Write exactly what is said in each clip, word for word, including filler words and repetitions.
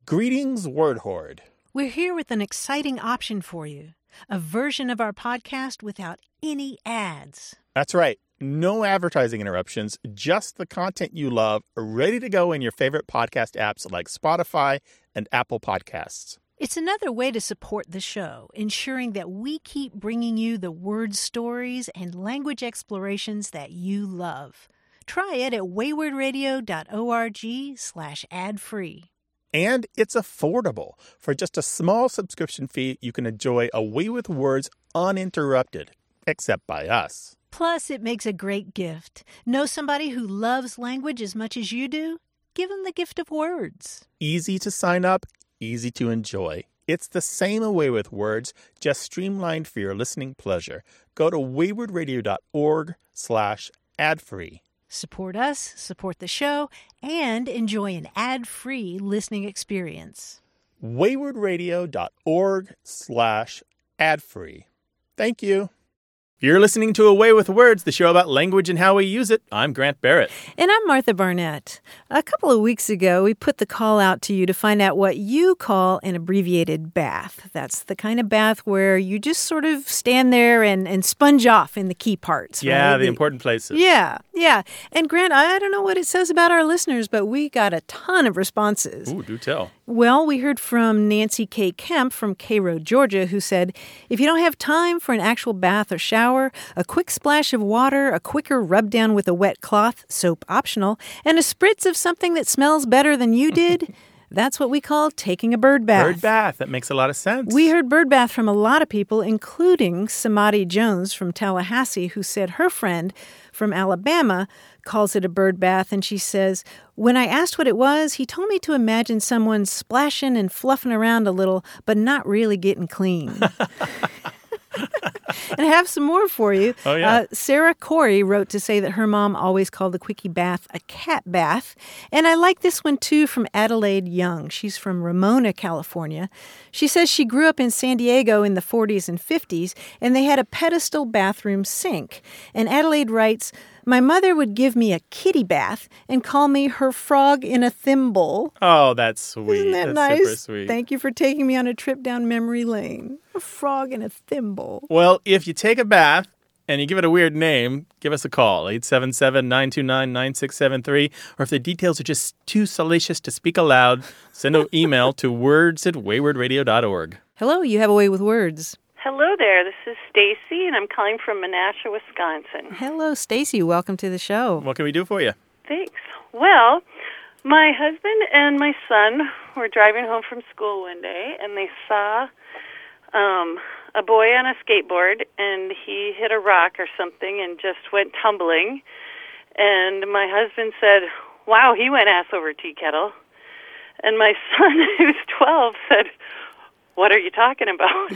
Greetings, Word Horde. We're here with an exciting option for you. A version of our podcast without any ads. That's right. No advertising interruptions, just the content you love, ready to go in your favorite podcast apps like Spotify and Apple Podcasts. It's another way to support the show, ensuring that we keep bringing you the word stories and language explorations that you love. Try it at waywardradio.org slash ad-free. And it's affordable. For just a small subscription fee, you can enjoy A Way with Words uninterrupted, except by us. Plus, it makes a great gift. Know somebody who loves language as much as you do? Give them the gift of words. Easy to sign up, easy to enjoy. It's the same A Way with Words, just streamlined for your listening pleasure. Go to waywardradio.org slash ad-free. Support us, support the show, and enjoy an ad-free listening experience. waywardradio.org slash ad-free. Thank you. You're listening to A Way with Words, the show about language and how we use it. I'm Grant Barrett. And I'm Martha Barnett. A couple of weeks ago, we put the call out to you to find out what you call an abbreviated bath. That's the kind of bath where you just sort of stand there and, and sponge off in the key parts. Yeah, right? the, the important places. Yeah, yeah. And Grant, I don't know what it says about our listeners, but we got a ton of responses. Ooh, do tell. Well, we heard from Nancy K. Kemp from Cairo, Georgia, who said, if you don't have time for an actual bath or shower, a quick splash of water, a quicker rub down with a wet cloth, soap optional, and a spritz of something that smells better than you did, that's what we call taking a bird bath. Bird bath. That makes a lot of sense. We heard bird bath from a lot of people, including Samadi Jones from Tallahassee, who said her friend from Alabama calls it a bird bath, and she says, when I asked what it was, he told me to imagine someone splashing and fluffing around a little, but not really getting clean. And I have some more for you. Oh, yeah. Uh, Sarah Corey wrote to say that her mom always called the quickie bath a cat bath. And I like this one, too, from Adelaide Young. She's from Ramona, California. She says she grew up in San Diego in the forties and fifties, and they had a pedestal bathroom sink. And Adelaide writes, my mother would give me a kitty bath and call me her frog in a thimble. Oh, that's sweet. Isn't that that's nice? Super sweet. Thank you for taking me on a trip down memory lane. A frog in a thimble. Well, if you take a bath and you give it a weird name, give us a call, eight seven seven, nine two nine, nine six seven three. Or if the details are just too salacious to speak aloud, send an email to words at waywardradio dot org. Hello, you have a way with words. Hello there, this is Stacy, and I'm calling from Menasha, Wisconsin. Hello, Stacy. Welcome to the show. What can we do for you? Thanks. Well, my husband and my son were driving home from school one day, and they saw um, a boy on a skateboard, and he hit a rock or something and just went tumbling. And my husband said, wow, he went ass over tea kettle. And my son, who's twelve, said, what are you talking about?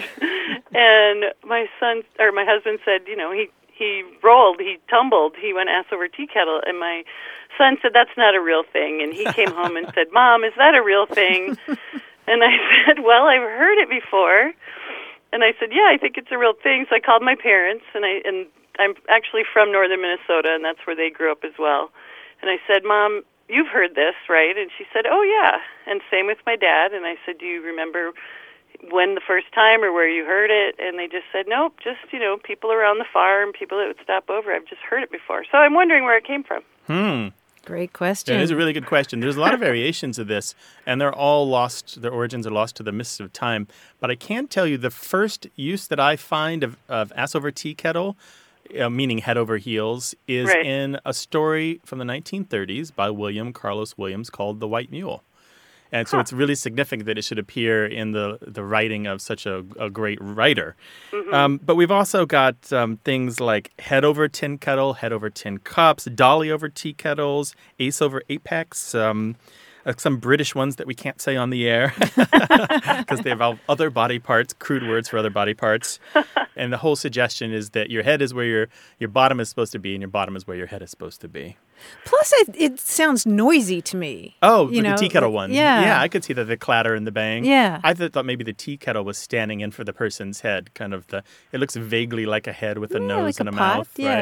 And my son, or my husband said, you know, he, he rolled, he tumbled, he went ass over tea kettle. And my son said, that's not a real thing. And he came home and said, Mom, is that a real thing? And I said, well, I've heard it before. And I said, yeah, I think it's a real thing. So I called my parents, and I and I'm actually from northern Minnesota, and that's where they grew up as well. And I said, Mom, you've heard this, right? And she said, oh, yeah. And same with my dad. And I said, do you remember when the first time or where you heard it? And they just said, nope, just, you know, people around the farm, people that would stop over. I've just heard it before. So I'm wondering where it came from. Hmm. Great question. It is a really good question. There's a lot of variations of this, and they're all lost, their origins are lost to the mists of time. But I can tell you the first use that I find of, of ass over tea kettle, uh, meaning head over heels, is right. in a story from the nineteen thirties by William Carlos Williams called The White Mule. And so huh. it's really significant that it should appear in the, the writing of such a, a great writer. Mm-hmm. Um, but we've also got um, things like head over tin kettle, head over tin cups, dolly over tea kettles, ace over apex, um, uh, some British ones that we can't say on the air because they involve other body parts, crude words for other body parts. And the whole suggestion is that your head is where your, your bottom is supposed to be and your bottom is where your head is supposed to be. Plus, it, it sounds noisy to me. Oh, you the know, tea kettle one. Yeah. Yeah, I could see that the clatter and the bang. Yeah. I th- thought maybe the tea kettle was standing in for the person's head. Kind of the, it looks vaguely like a head with a yeah, nose like and a, a pot. mouth, yeah. right?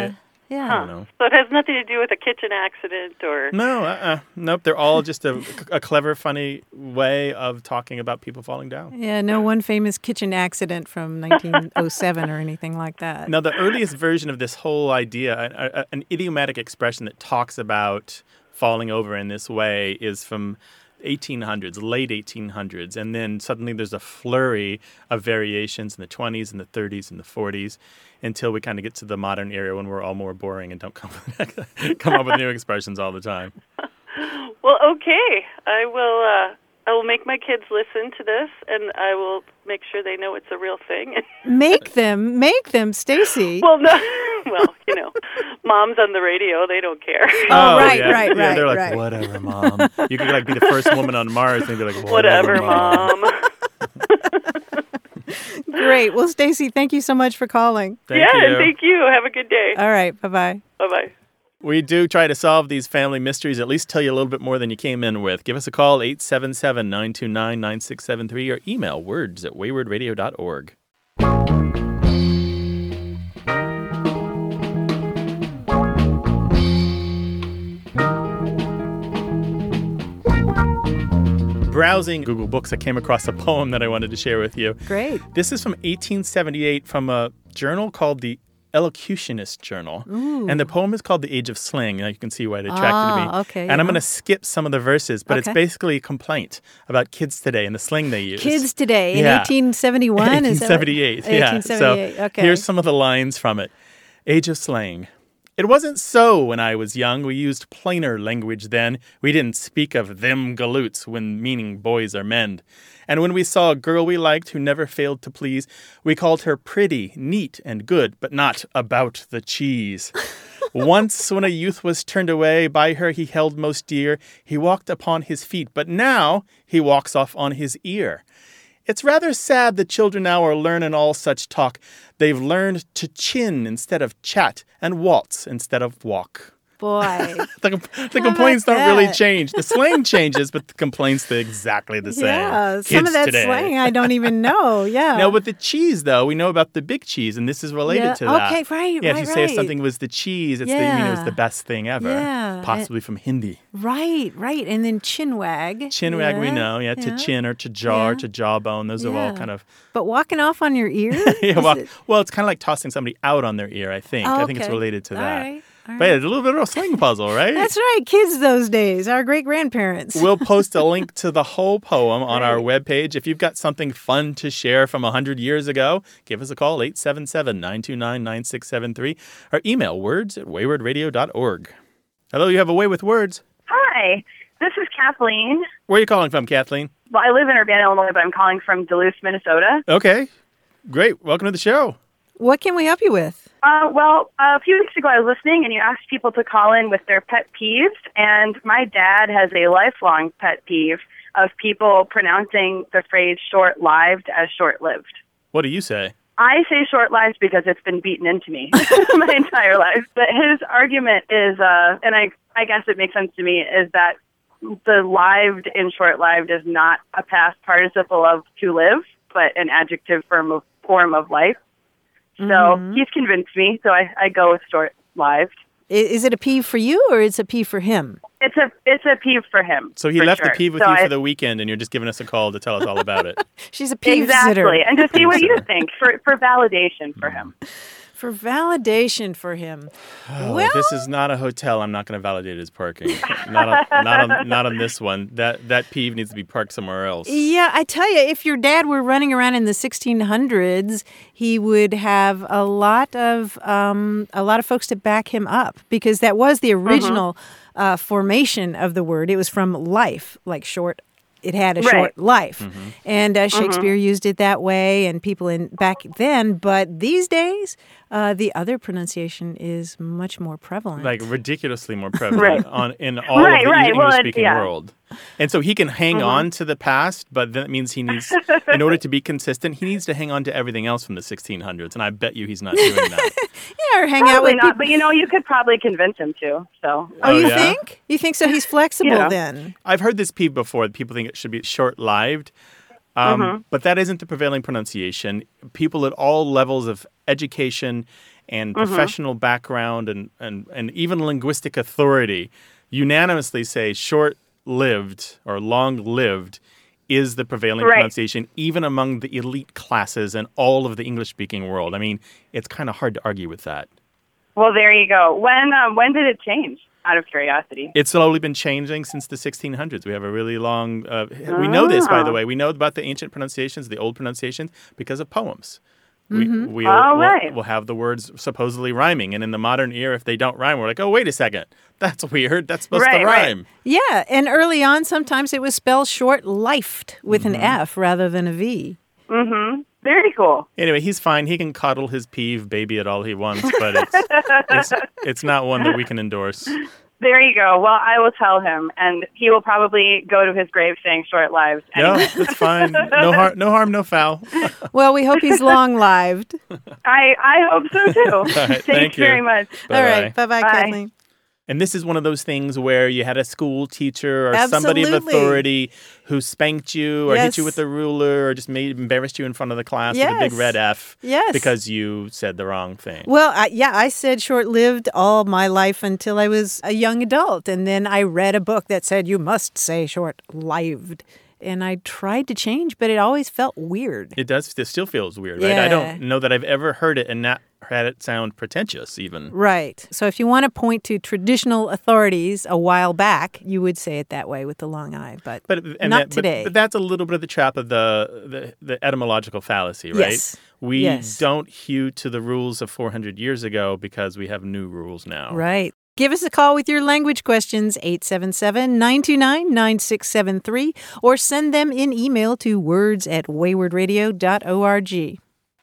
Yeah. I don't know. So it has nothing to do with a kitchen accident or... No, uh-uh. Nope. They're all just a, a clever, funny way of talking about people falling down. Yeah, no one famous kitchen accident from nineteen oh seven or anything like that. Now, the earliest version of this whole idea, a, a, an idiomatic expression that talks about falling over in this way, is from eighteen hundreds, late eighteen hundreds. And then suddenly there's a flurry of variations in the twenties and the thirties and the forties until we kind of get to the modern era when we're all more boring and don't come, come up with new expressions all the time. Well, okay. I will uh, I will make my kids listen to this, and I will make sure they know it's a real thing. Make them, make them, Stacy. Well, no. Well, you know, moms on the radio, they don't care. Oh, right, yeah. right, yeah, right, They're like, right. whatever, Mom. You could like be the first woman on Mars and be like, Whatever, whatever, Mom. Mom. Great. Well, Stacy, thank you so much for calling. Thank yeah, you. and thank you. Have a good day. All right. Bye-bye. Bye-bye. We do try to solve these family mysteries, at least tell you a little bit more than you came in with. Give us a call, eight seven seven, nine two nine, nine six seven three, or email words at wayward radio dot org. Browsing Google Books, I came across a poem that I wanted to share with you. Great. This is from eighteen seventy-eight from a journal called the Elocutionist Journal. Ooh. And the poem is called The Age of Slang. Now you can see why it attracted Ah, me. okay, and I'm yeah. going to skip some of the verses, but it's Okay. basically a complaint about kids today and the slang they use. Kids today in Yeah. eighteen seventy-one? eighteen Is that what- seventy-eight, yeah. eighteen seventy-eight, So okay. here's some of the lines from it. Age of Slang. It wasn't so when I was young. We used plainer language then. We didn't speak of them galoots when meaning boys or men. And when we saw a girl we liked who never failed to please, we called her pretty, neat, and good, but not about the cheese. Once when a youth was turned away by her he held most dear, he walked upon his feet, but now he walks off on his ear. It's rather sad the children now are learning all such talk. They've learned to chin instead of chat and waltz instead of walk. Boy. The, com- the complaints about don't really that? change. The slang changes, but the complaints stay exactly the same. Yeah, some Kids of that today. slang I don't even know. Yeah. Now, with the cheese, though, we know about the big cheese, and this is related Yeah, to that. okay, right, Yeah, right, if you say if right. something was the cheese, it's the, you know, it's Yeah. the best thing ever. Yeah, Possibly from Hindi. Right, right. And then chinwag. Chinwag, we Yeah, know. Yeah, to yeah. chin or to jaw or Yeah. to jawbone. Those are all Yeah. kind of... But walking off on your ear? yeah, Is well, it- well, it's kind of like tossing somebody out on their ear, I think. Oh, I think it's okay. related to All that. right, all But yeah, right. it's a little bit of a slang puzzle, right? That's right. Kids those days, our great-grandparents. We'll post a link to the whole poem on our webpage. If you've got something fun to share from one hundred years ago, give us a call, eight seven seven, nine two nine, nine six seven three, or email words at wayward radio dot org. Hello, you have a way with words. Hi, this is Kathleen. Where are you calling from, Kathleen? Well, I live in Urbana, Illinois, but I'm calling from Duluth, Minnesota. Okay, great. Welcome to the show. What can we help you with? Uh, well, a few weeks ago I was listening, and you asked people to call in with their pet peeves, and my dad has a lifelong pet peeve of people pronouncing the phrase short-lived as short-lived. What do you say? I say short-lived because it's been beaten into me my entire life. But his argument is, uh, and I, I guess it makes sense to me, is that the lived in short-lived is not a past participle of to live, but an adjective form of, form of life. So Mm-hmm. he's convinced me, so I, I go with short-lived. I- Is it a peeve for you or it's a peeve for him? It's a it's a peeve for him. So he for left sure. the peeve with So you I- for the weekend, and you're just giving us a call to tell us all about it. She's a peeve Exactly, sitter. and to see what you sitter. think for for validation for him. For validation for him. Oh, well, this is not a hotel. I'm not going to validate his parking. Not on, not on, not on this one. That that peeve needs to be parked somewhere else. yeah, I tell you, if your dad were running around in the sixteen hundreds, he would have a lot of um, a lot of folks to back him up because that was the original uh, formation of the word. It was from life, like short. It had a Right. short life, Mm-hmm. and uh, Shakespeare used it that way, and people in back then. But these days, uh, the other pronunciation is much more prevalent. Like ridiculously more prevalent Right. on in all Right, of the right. Well, it- English-speaking yeah. world. And so he can hang on to the past, but that means he needs, in order to be consistent, he needs to hang on to everything else from the sixteen hundreds. And I bet you he's not doing that. yeah, or hang out Probably with not, people. but you know, you could probably convince him to. So Oh, you yeah? think? You think so? He's flexible Yeah. then. I've heard this peeve before. People think it should be short-lived. Um, But that isn't the prevailing pronunciation. People at all levels of education and Mm-hmm. professional background and, and, and even linguistic authority unanimously say short-lived or long-lived is the prevailing Right. pronunciation, even among the elite classes and all of the English-speaking world. I mean, it's kind of hard to argue with that. Well, there you go. When um, when did it change? Out of curiosity. It's slowly been changing since the sixteen hundreds. We have a really long... Uh, we know this, by the Ah. way. We know about the ancient pronunciations, the old pronunciations, because of poems. We, Mm-hmm. we'll, Oh, we'll- right. we'll have the words supposedly rhyming. And in the modern era, if they don't rhyme, we're like, oh, wait a second. That's weird. That's supposed Right, to right. rhyme. Yeah, and early on, sometimes it was spelled short-lifed with an F rather than a V. Mm-hmm. Very cool. Anyway, he's fine. He can coddle his peeve baby at all he wants, but it's, it's, it's not one that we can endorse. There you go. Well, I will tell him, and he will probably go to his grave saying short-lived. No, Anyway. that's fine. No, har- no harm, no foul. Well, we hope he's long-lived. I, I hope so, too. right, Thanks thank you. very much. All right, bye-bye, Bye. Kathleen. And this is one of those things where you had a school teacher or somebody of Absolutely. authority who spanked you or hit you Yes. with a ruler or just made embarrassed you in front of the class with a big Yes. red F Yes. because you said the wrong thing. Well, I, yeah, I said short-lived all my life until I was a young adult. And then I read a book that said you must say short-lived. And I tried to change, but it always felt weird. It does. It still feels weird, right? I Yeah. don't know that I've ever heard it and not had it sound pretentious even. Right. So if you want to point to traditional authorities a while back, you would say it that way with the long I, but, But and not that, but- today. But, that's a little bit of the trap of the the, the etymological fallacy, right? Yes. We Yes. don't hew to the rules of four hundred years ago because we have new rules now. Right. Give us a call with your language questions, eight seven seven, nine two nine, nine six seven three, or send them in email to words at wayward radio dot org.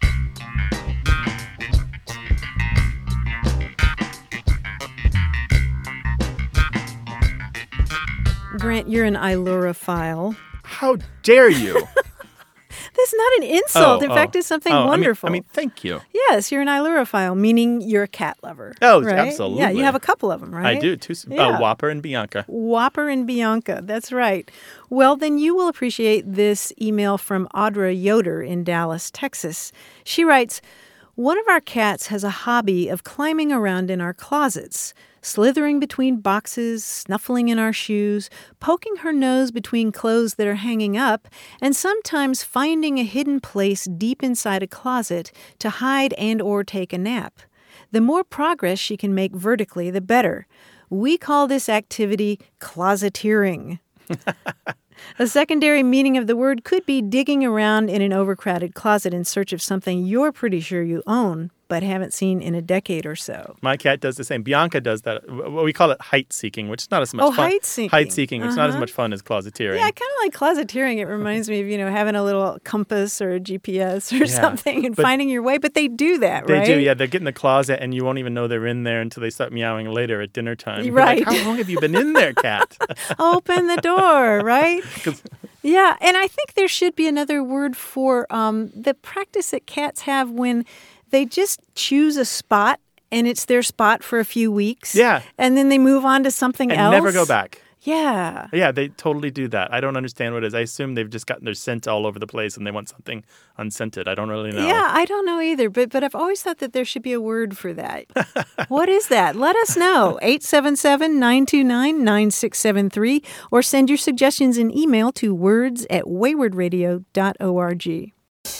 Grant, you're an Ilura-phile. How dare you? That's not an insult. Oh, In oh. fact, it's something Oh, I mean- wonderful. I mean, thank you. Yes, you're an Ilura-phile, meaning you're a cat lover. Oh, right? absolutely. Yeah, you have a couple of them, right? I do, too. Yeah. Uh, Whopper and Bianca. Whopper and Bianca. That's right. Well, then you will appreciate this email from Audra Yoder in Dallas, Texas. She writes, one of our cats has a hobby of climbing around in our closets, slithering between boxes, snuffling in our shoes, poking her nose between clothes that are hanging up, and sometimes finding a hidden place deep inside a closet to hide and or take a nap. The more progress she can make vertically, the better. We call this activity closeteering. A secondary meaning of the word could be digging around in an overcrowded closet in search of something you're pretty sure you own, but haven't seen in a decade or so. My cat does the same. Bianca does that. Well, we call it height seeking, which is not as much Oh, fun. height seeking. Height seeking, which is not as Uh-huh. much fun as closeteering. Yeah, I kind of like closeteering. It reminds me of, you know, having a little compass or a G P S or Yeah, something and but- finding your way. But they do that, They right? do, yeah. They get in the closet, and you won't even know they're in there until they start meowing later at dinner time. You're Right. Like, how long have you been in there, cat? Open the door, right? 'Cause- Yeah, and I think there should be another word for um, the practice that cats have when they just choose a spot and it's their spot for a few weeks. Yeah. And then they move on to something and else. never go back. Yeah. Yeah, they totally do that. I don't understand what it is. I assume they've just gotten their scent all over the place and they want something unscented. I don't really know. Yeah, I don't know either, but but I've always thought that there should be a word for that. What is that? Let us know. eight seven seven, nine two nine, nine six seven three or send your suggestions in email to words at wayward radio dot org.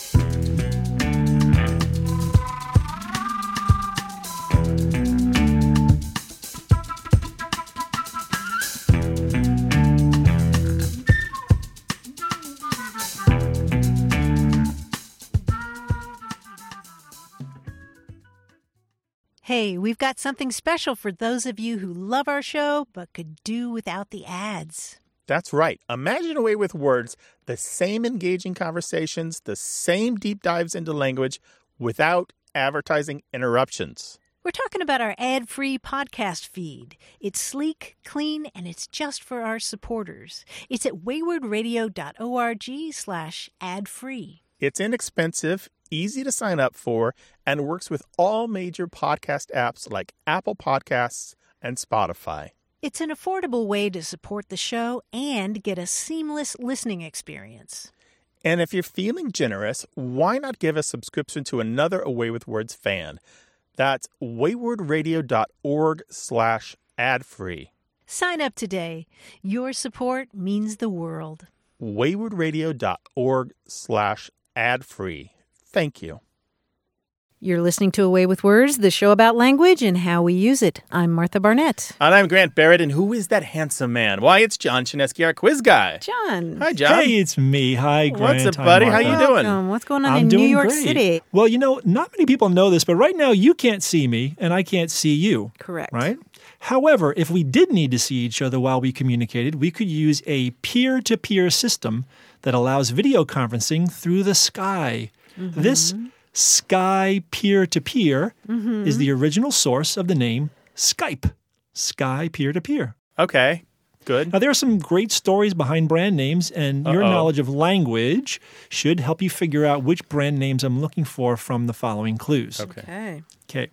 Hey, we've got something special for those of you who love our show but could do without the ads. That's right. Imagine a way with words, the same engaging conversations, the same deep dives into language without advertising interruptions. We're talking about our ad-free podcast feed. It's sleek, clean, and it's just for our supporters. It's at wayward radio dot org slash ad-free. It's inexpensive, easy to sign up for, and works with all major podcast apps like Apple Podcasts and Spotify. It's an affordable way to support the show and get a seamless listening experience. And if you're feeling generous, why not give a subscription to another Away with Words fan? That's waywardradio.org slash ad-free. Sign up today. Your support means the world. waywardradio.org slash ad-free. Thank you. You're listening to A Way with Words, the show about language and how we use it. I'm Martha Barnett. And I'm Grant Barrett, and who is that handsome man? Why, it's John Chinesky, our quiz guy. John. Hi, John. Hey, it's me. Hi, Grant. What's up, Hi, buddy? How Martha. you doing? Welcome. What's going on I'm in doing New York great. City? Well, you know, not many people know this, but right now you can't see me and I can't see you. Correct. Right? However, if we did need to see each other while we communicated, we could use a peer-to-peer system that allows video conferencing through the sky. Mm-hmm. This Sky peer-to-peer Mm-hmm. is the original source of the name Skype. Sky peer-to-peer. Okay, good. Now, there are some great stories behind brand names, and your Uh-oh. knowledge of language should help you figure out which brand names I'm looking for from the following clues. Okay. Okay. Okay.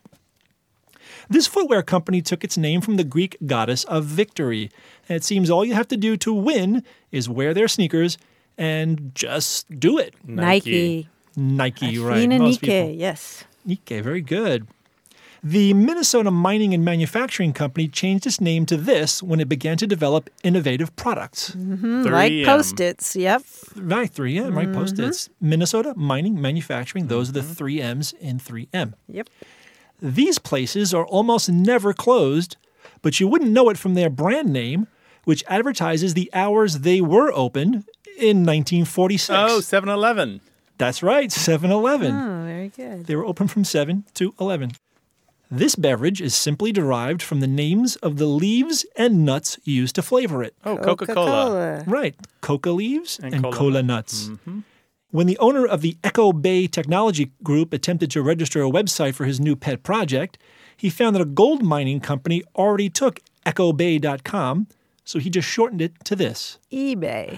This footwear company took its name from the Greek goddess of victory. And it seems all you have to do to win is wear their sneakers and just do it. Nike. Nike, right. Fina Most Nike, people. yes. Nike, very good. The Minnesota Mining and Manufacturing Company changed its name to this when it began to develop innovative products. Mm, like three M. Post-its, yep. Right, three M, right, Post-its. Minnesota Mining, Manufacturing, those are the three M's in three M. Yep. These places are almost never closed, but you wouldn't know it from their brand name, which advertises the hours they were open in nineteen forty-six. Oh, seven eleven. That's right, seven eleven. Oh, very good. They were open from seven to eleven. This beverage is simply derived from the names of the leaves and nuts used to flavor it. Oh, Coca-Cola. Right, coca leaves and, And cola, cola. nuts. When the owner of the Echo Bay Technology Group attempted to register a website for his new pet project, he found that a gold mining company already took echo bay dot com, so he just shortened it to this. eBay.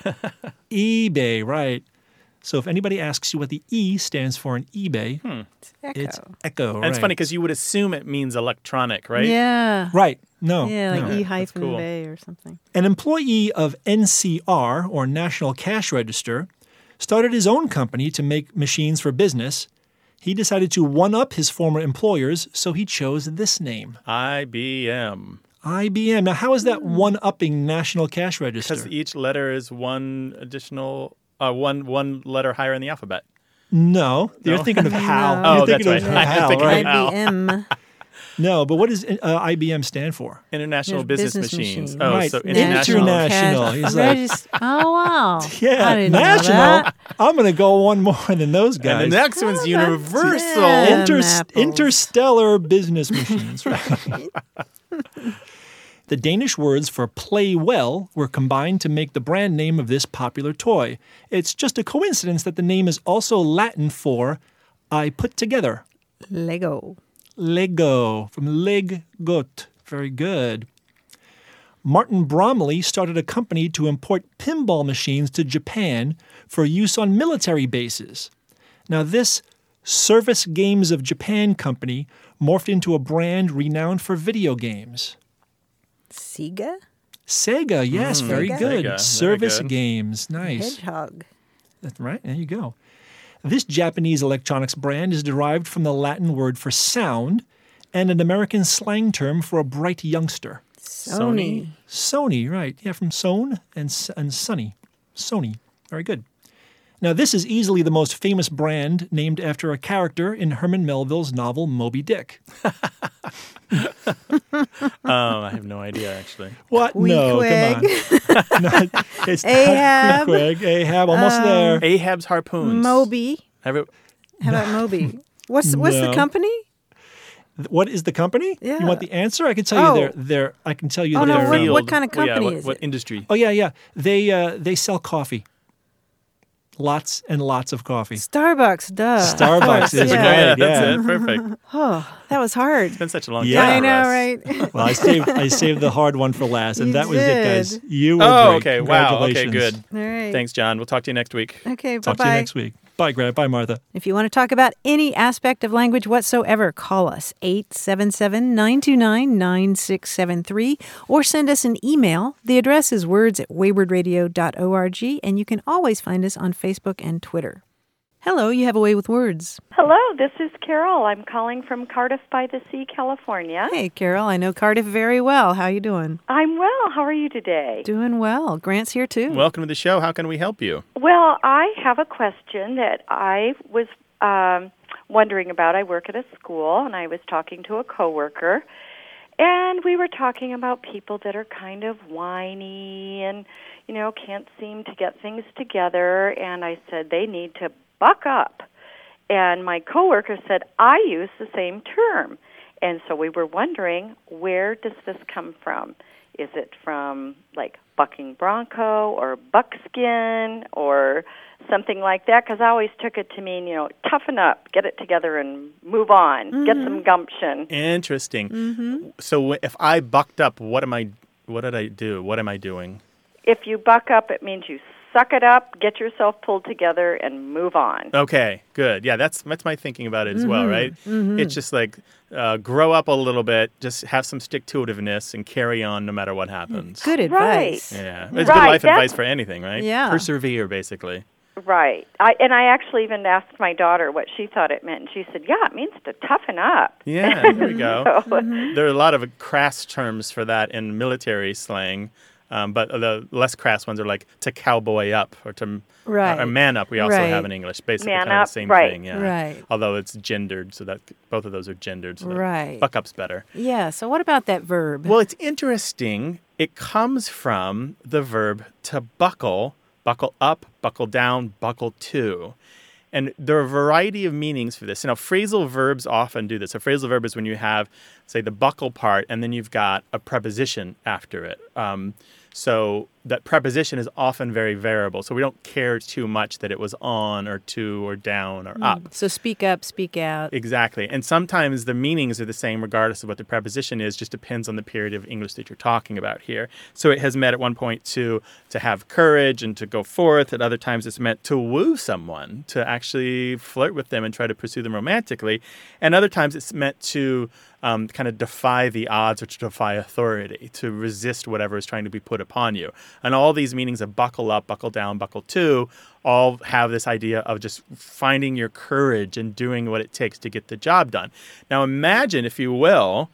eBay, right. So if anybody asks you what the E stands for in eBay, Echo. it's Echo, And right. it's funny because you would assume it means electronic, right? Yeah. Right, no. Yeah, like no. E hyphen cool. Bay or something. An employee of N C R, or National Cash Register, started his own company to make machines for business. He decided to one-up his former employers, so he chose this name, I B M. I B M. Now, how is that one-upping National Cash Register? Because each letter is one additional, uh, one one letter higher in the alphabet. No, you're No? thinking of Hal. No. You're Oh, that's thinking right. of I'm Hal, thinking of right? Hal. I B M. No, but what does uh, I B M stand for? International There's Business, business Machines. machine. Oh, Right. so International. international. International. He's Cash- like- Regis- oh, wow. Yeah, I didn't know national. that. I'm going to go one more than those guys. And the next one's Oh, that's- universal. yeah. Inter- apples. interstellar business machines. Right? The Danish words for play well were combined to make the brand name of this popular toy. It's just a coincidence that the name is also Latin for I put together. Lego. Lego, from leg gut. Very good. Martin Bromley started a company to import pinball machines to Japan for use on military bases. Now, this Service Games of Japan company morphed into a brand renowned for video games. Sega. Sega, yes, very Sega. good. Sega, very Service good. Games, nice. Hedgehog. That's right, there you go. This Japanese electronics brand is derived from the Latin word for sound and an American slang term for a bright youngster. Sony. Sony, right. Yeah, from Son and, S- and Sunny. Sony. Very good. Now, this is easily the most famous brand named after a character in Herman Melville's novel Moby Dick. Um, I have no idea, actually. What? No, come on. No, it's Ahab. not Quig. Ahab, almost there. Ahab's Harpoons. Moby. Have it- How about Moby? What's what's the No. company? What is the company? Yeah. You want the answer? I can tell Oh. you their their I can tell you Oh, their no, what- uh, what kind of Well, yeah, company what, is what it? industry? Oh yeah, yeah. They uh, they sell coffee. Lots and lots of coffee. Starbucks, duh. Starbucks is yeah. Yeah, right. that's Yeah. it. Perfect. Oh, that was hard. It's been such a long Yeah. time. I for know, us. right? Well, I saved I saved the hard one for last, and You that was it, guys. did. You were Oh, great. okay. Wow. Okay, Congratulations. good. All right. Thanks, John. We'll talk to you next week. Okay, Talk bye-bye. to you next week. Bye, Grant. Bye, Martha. If you want to talk about any aspect of language whatsoever, call us eight seven seven, nine two nine, nine six seven three or send us an email. The address is words at wayward radio dot org, and you can always find us on Facebook and Twitter. Hello, you have a way with words. Hello, this is Carol. I'm calling from Cardiff by the Sea, California. Hey, Carol, I know Cardiff very well. How you doing? I'm well. How are you today? Doing well. Grant's here, too. Welcome to the show. How can we help you? Well, I have a question that I was um, wondering about. I work at a school, and I was talking to a coworker, and we were talking about people that are kind of whiny and, you know, can't seem to get things together, and I said they need to buck up. And my coworker said, I use the same term. And so we were wondering, where does this come from? Is it from, like, bucking bronco or buckskin or something like that? Because I always took it to mean, you know, toughen up, get it together and move on, mm-hmm. get some gumption. Interesting. Mm-hmm. So if I bucked up, what am I, what did I do? What am I doing? If you buck up, it means you suck it up, get yourself pulled together, and move on. Okay, good. Yeah, that's that's my thinking about it as mm-hmm. well, right? Mm-hmm. It's just like uh, grow up a little bit, just have some stick-to-itiveness, and carry on no matter what happens. Good advice. Right. Yeah, it's right. good life that's, advice for anything, right? Yeah. Persevere, basically. Right. I, and I actually even asked my daughter what she thought it meant, and she said, yeah, it means to toughen up. Yeah, there we go. so, mm-hmm. There are a lot of crass terms for that in military slang. Um, but the less crass ones are like to cowboy up or to right. or, or man up. We also right. have in English, basically man kind up, of the same right. thing. Yeah. Right. Although it's gendered, so that both of those are gendered. So right. buck up's better. Yeah. So what about that verb? Well, it's interesting. It comes from the verb to buckle, buckle up, buckle down, buckle to. And there are a variety of meanings for this. Now, phrasal verbs often do this. A phrasal verb is when you have, say, the buckle part, and then you've got a preposition after it. Um, so that preposition is often very variable. So we don't care too much that it was on or to or down or Mm. up. So speak up, speak out. Exactly. And sometimes the meanings are the same regardless of what the preposition is, just depends on the period of English that you're talking about here. So it has meant at one point to to have courage and to go forth. At other times it's meant to woo someone, to actually flirt with them and try to pursue them romantically. And other times it's meant to um, kind of defy the odds or to defy authority, to resist whatever is trying to be put upon you. And all these meanings of buckle up, buckle down, buckle to all have this idea of just finding your courage and doing what it takes to get the job done. Now imagine, if you will,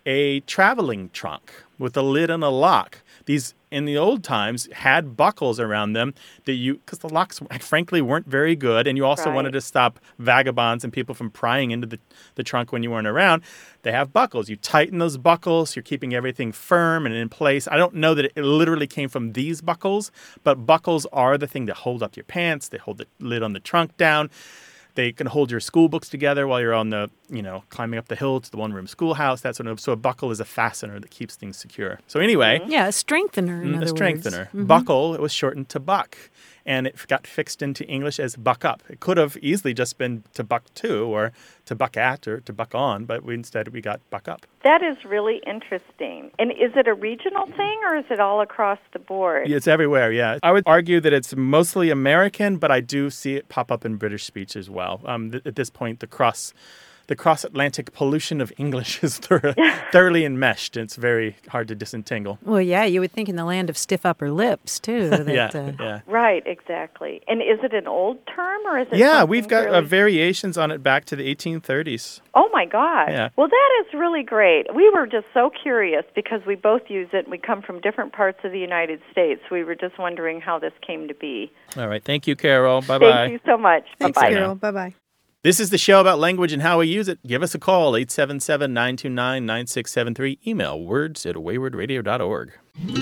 a traveling trunk with a lid and a lock. These, in the old times, had buckles around them that you, because the locks, frankly, weren't very good, and you also right. wanted to stop vagabonds and people from prying into the, the trunk when you weren't around. They have buckles. You tighten those buckles. You're keeping everything firm and in place. I don't know that it literally came from these buckles, but buckles are the thing that hold up your pants. They hold the lid on the trunk down. They can hold your school books together while you're on the, you know, climbing up the hill to the one-room schoolhouse. That sort of. So a buckle is a fastener that keeps things secure. So anyway, yeah, a strengthener. In a other strengthener. Words. Mm-hmm. Buckle. It was shortened to buck, and it got fixed into English as buck up. It could have easily just been to buck to, or to buck at, or to buck on, but we instead we got buck up. That is really interesting. And is it a regional thing, or is it all across the board? It's everywhere, yeah. I would argue that it's mostly American, but I do see it pop up in British speech as well. Um, th- at this point, the cross... The cross-Atlantic pollution of English is thor- thoroughly enmeshed. It's very hard to disentangle. Well, yeah, you would think in the land of stiff upper lips, too. That, yeah, uh, yeah. Right, exactly. And is it an old term, or is it Yeah, something we've got really... uh, variations on it back to the eighteen thirties. Oh, my gosh. Yeah. Well, that is really great. We were just so curious because we both use it. We come from different parts of the United States. We were just wondering how this came to be. All right. Thank you, Carol. Bye-bye. Thank you so much. Thanks, Bye-bye. Carol. Bye-bye. This is the show about language and how we use it. Give us a call, eight seven seven, nine two nine, nine six seven three. Email words at wayward radio dot org.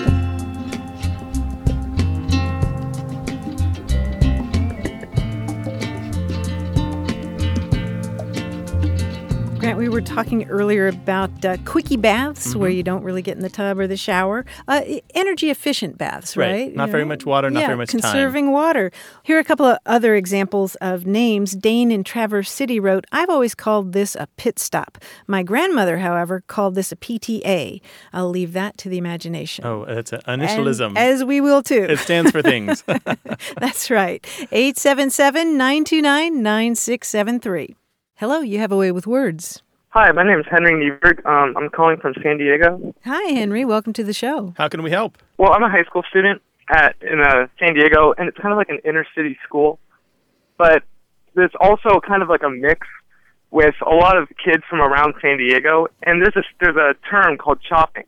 Grant, we were talking earlier about uh, quickie baths Mm-hmm. where you don't really get in the tub or the shower. Uh, energy efficient baths, right? Right. Not You very know? much water, not yeah, very much time. conserving water. Here are a couple of other examples of names. Dane in Traverse City wrote, I've always called this a pit stop. My grandmother, however, called this a P T A. I'll leave that to the imagination. Oh, it's an initialism. And as we will too. It stands for things. That's right. eight seven seven, nine two nine, nine six seven three. Hello, you have a way with words. Hi, my name is Henry Nieberg. Um, I'm calling from San Diego. Hi, Henry. Welcome to the show. How can we help? Well, I'm a high school student at in uh, San Diego, and it's kind of like an inner city school. But there's also kind of like a mix with a lot of kids from around San Diego, and there's a, there's a term called chopping,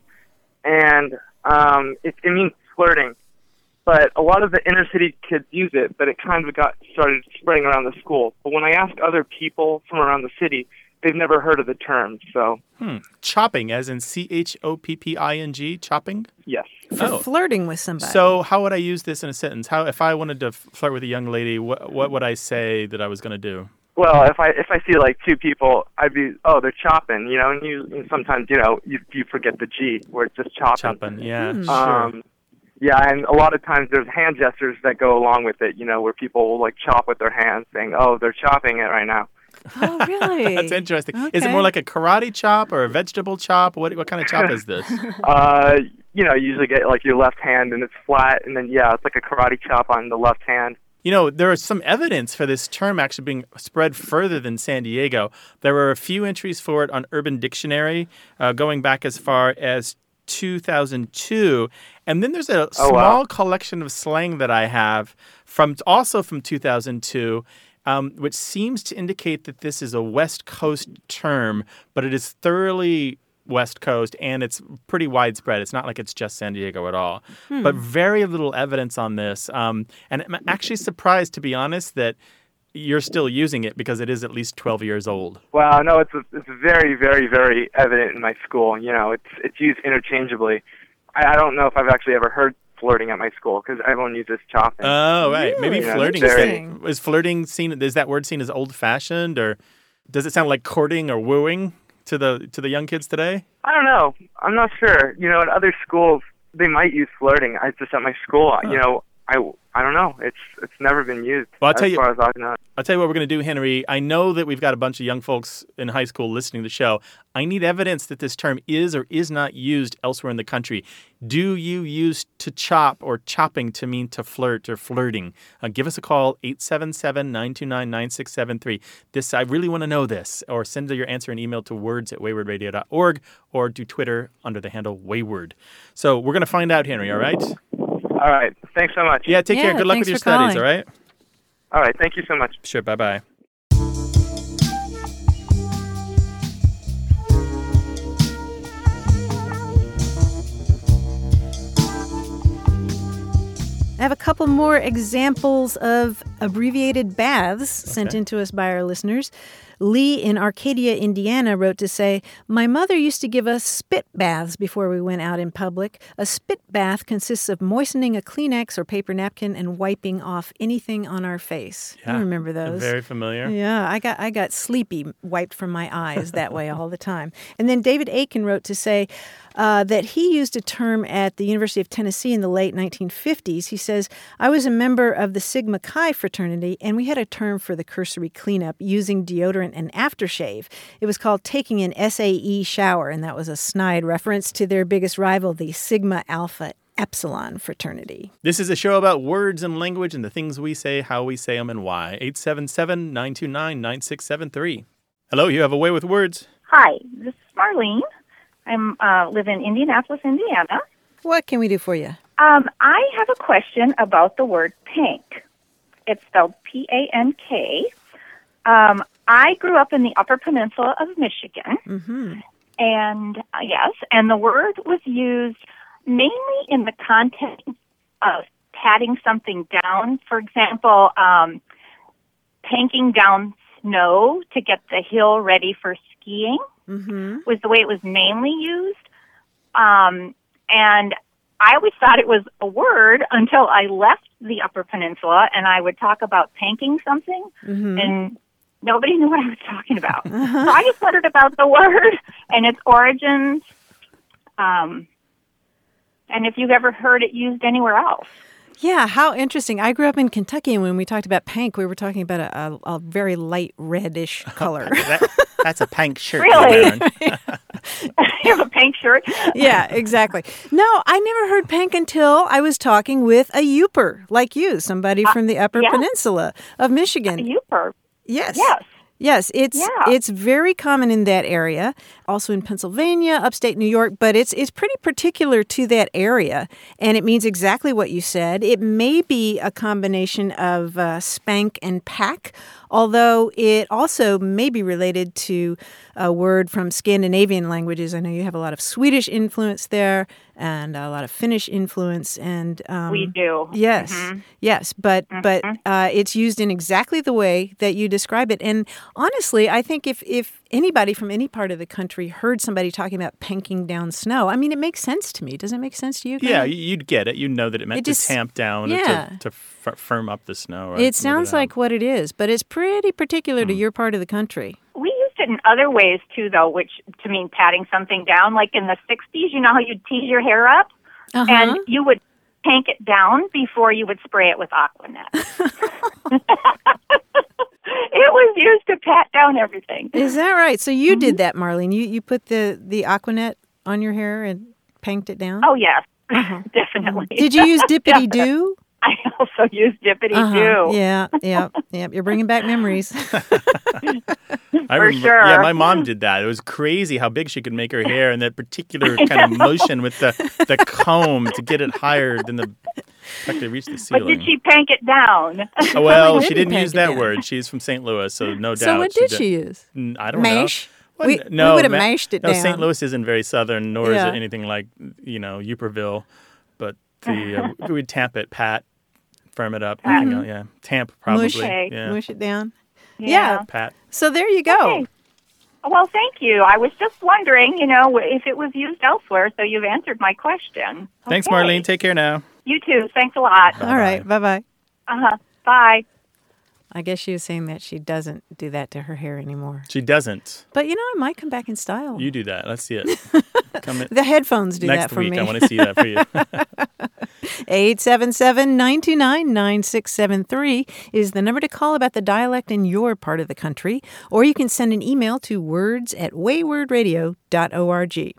and um, it, it means flirting. But a lot of the inner city kids use it, but it kind of got started spreading around the school. But when I ask other people from around the city, they've never heard of the term. So, hmm. Chopping, as in C H O P P I N G, chopping? Yes. For Oh. flirting with somebody. So how would I use this in a sentence? How if I wanted to f- flirt with a young lady, what what would I say that I was going to do? Well, if I if I see like two people, I'd be, oh, they're chopping, you know. And you and sometimes, you know, you you forget the G, where it's just chopping. Chopping, yeah, Hmm. sure. Um, yeah, and a lot of times there's hand gestures that go along with it, you know, where people will like chop with their hands, saying, "Oh, they're chopping it right now." Oh, really? That's interesting. Is it Okay. more like a karate chop or a vegetable chop? What what kind of chop is this? Uh, you know, you usually get like your left hand and it's flat, and then yeah, it's like a karate chop on the left hand. You know, there is some evidence for this term actually being spread further than San Diego. There were a few entries for it on Urban Dictionary, uh, going back as far as two thousand two. And then there's a Oh, small wow. collection of slang that I have from also from two thousand two, um, which seems to indicate that this is a West Coast term, but it is thoroughly West Coast, and it's pretty widespread. It's not like it's just San Diego at all. But very little evidence on this. Um, and I'm actually surprised, to be honest, that you're still using it because it is at least twelve years old. Well, no, it's it's very, very, very evident in my school. You know, it's it's used interchangeably. I, I don't know if I've actually ever heard flirting at my school because everyone uses chopping. Oh, right. Maybe Really? flirting. Interesting. Is, is flirting seen, is that word seen as old-fashioned, or does it sound like courting or wooing to the to the young kids today? I don't know. I'm not sure. You know, at other schools, they might use flirting. I just at my school, you know, I, I don't know. It's it's never been used Well, I'll as tell you- far as I know. I'll tell you what we're going to do, Henry. I know that we've got a bunch of young folks in high school listening to the show. I need evidence that this term is or is not used elsewhere in the country. Do you use to chop or chopping to mean to flirt or flirting? Uh, give us a call, eight seven seven, nine two nine, nine six seven three. This, I really want to know this. Or send your answer and email to words at wayward radio dot org or do Twitter under the handle Wayward. So we're going to find out, Henry, all right? All right. Thanks so much. Yeah, take Yeah, care. Good luck thanks with your for studies, calling. all right? All right. Thank you so much. Sure, bye-bye. I have a couple more examples of abbreviated baths sent Okay. in to us by our listeners. Lee in Arcadia, Indiana wrote to say, "My mother used to give us spit baths before we went out in public. A spit bath consists of moistening a Kleenex or paper napkin and wiping off anything on our face." Yeah, I remember those. Very familiar. Yeah, I got I got sleepy wiped from my eyes that way all the time. And then David Aiken wrote to say uh, that he used a term at the University of Tennessee in the late nineteen fifties. He says, "I was a member of the Sigma Chi fraternity, and we had a term for the cursory cleanup using deodorant and aftershave. It was called taking an S A E shower, and that was a snide reference to their biggest rival, the Sigma Alpha Epsilon fraternity." This is a show about words and language and the things we say, how we say them, and why. eight seven seven, nine two nine, nine six seven three. Hello, you have a way with words. Hi, this is Marlene. I'm uh, live in Indianapolis, Indiana. What can we do for you? Um, I have a question about the word pank. It's spelled P A N K. Um, I grew up in the Upper Peninsula of Michigan, Mm-hmm. and uh, yes, and the word was used mainly in the context of patting something down. For example, um, panking down snow to get the hill ready for skiing Mm-hmm. was the way it was mainly used. Um, and I always thought it was a word until I left the Upper Peninsula and I would talk about panking something, Mm-hmm. and nobody knew what I was talking about. So I just wondered about the word and its origins, um, and if you've ever heard it used anywhere else. Yeah, how interesting. I grew up in Kentucky, and when we talked about pank, we were talking about a, a, a very light reddish color. That, that's a pank shirt. Really? you're wearing. You have a pink shirt? Yeah, exactly. No, I never heard pank until I was talking with a Youper like you, somebody from the Upper yeah. Peninsula of Michigan. Youper. Yes. Yes. Yes, it's Yeah. it's very common in that area, also in Pennsylvania, upstate New York, but it's it's pretty particular to that area, and it means exactly what you said. It may be a combination of uh, spank and pack, although it also may be related to a word from Scandinavian languages. I know you have a lot of Swedish influence there and a lot of Finnish influence, and um, We do. Yes, Mm-hmm. yes, but Mm-hmm. but uh, it's used in exactly the way that you describe it. And honestly, I think if if anybody from any part of the country heard somebody talking about panking down snow, I mean, it makes sense to me. Does it make sense to you? Yeah, Graham? you'd get it. You'd know that it meant It just- to tamp down or yeah. to, to f- firm up the snow. Right? It Smooth sounds out. like what it is, but it's pretty particular to your part of the country. We used it in other ways too, though, which to mean patting something down. Like in the sixties, you know how you'd tease your hair up, Uh-huh. and you would tank it down before you would spray it with Aquanet. It was used to pat down everything. Is that right? So you Mm-hmm. did that, Marlene. You you put the, the Aquanet on your hair and panked it down? Oh yes, definitely. Did you use Dippity Doo? I also used Dippity Uh-huh. Doo. Yeah, yeah, yeah. You're bringing back memories. I For remember, sure. Yeah, my mom did that. It was crazy how big she could make her hair and that particular kind of motion with the, the comb to get it higher than the practically reach the But ceiling. did she pank it down? Oh, well, Probably she didn't didn't pank use it that down. word. She's from Saint Louis, so no doubt. So what did she use? N- I don't Mash? know. We- Well, we no, would've ma- mashed it no, down. Saint Louis isn't very southern, nor Yeah. is it anything like, you know, Uperville. But the uh, we'd tamp it, pat, firm it up. anything else, yeah, tamp probably. Mush, yeah, mush it down. Yeah. Yeah. pat. So there you go. Okay. Well, thank you. I was just wondering, you know, if it was used elsewhere, so you've answered my question. Thanks, Okay. Marlene. Take care now. You too. Thanks a lot. All right. Bye-bye. Uh-huh. Bye. I guess she was saying that she doesn't do that to her hair anymore. She doesn't. But, you know, it might come back in style. You do that. Let's see it. Come in. The headphones do Next that for week, me. I want to see that for you. eight seven seven, nine two nine, nine six seven three is the number to call about the dialect in your part of the country. Or you can send an email to words at wayward radio dot org.